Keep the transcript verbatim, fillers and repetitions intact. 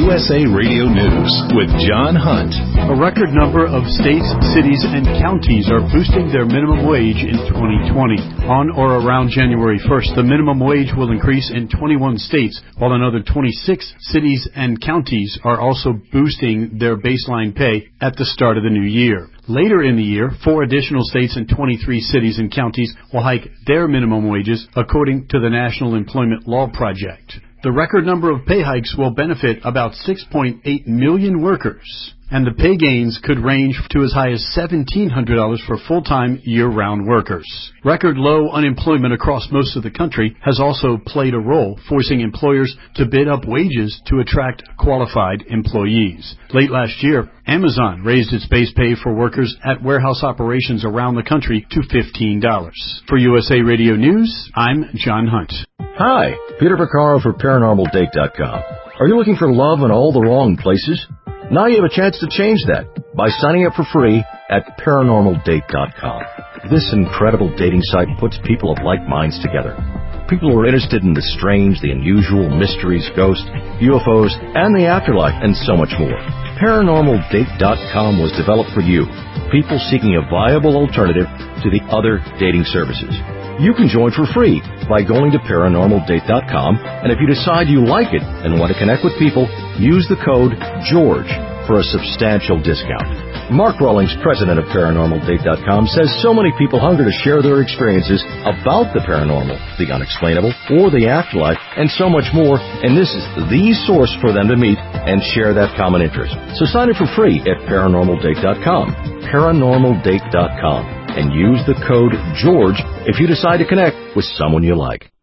U S A Radio News with John Hunt. A record number of states, cities, and counties are boosting their minimum wage in twenty twenty. On or around January first, the minimum wage will increase in twenty-one states, while another twenty-six cities and counties are also boosting their baseline pay at the start of the new year. Later in the year, four additional states and twenty-three cities and counties will hike their minimum wages, according to the National Employment Law Project. The record number of pay hikes will benefit about six point eight million workers, and the pay gains could range to as high as seventeen hundred dollars for full-time, year-round workers. Record low unemployment across most of the country has also played a role, forcing employers to bid up wages to attract qualified employees. Late last year, Amazon raised its base pay for workers at warehouse operations around the country to fifteen dollars. For U S A Radio News, I'm John Hunt. Hi, Peter Vaccaro for Paranormal Date dot com. Are you looking for love in all the wrong places? Now you have a chance to change that by signing up for free at Paranormal Date dot com. This incredible dating site puts people of like minds together. People who are interested in the strange, the unusual, mysteries, ghosts, U F Os, and the afterlife, and so much more. Paranormal Date dot com was developed for you, people seeking a viable alternative to the other dating services. You can join for free by going to Paranormal Date dot com, and if you decide you like it and want to connect with people, use the code GEORGE for a substantial discount. Mark Rawlings, president of Paranormal Date dot com, says so many people hunger to share their experiences about the paranormal, the unexplainable, or the afterlife, and so much more, and this is the source for them to meet and share that common interest. So sign up for free at Paranormal Date dot com, Paranormal Date dot com, and use the code GEORGE if you decide to connect with someone you like.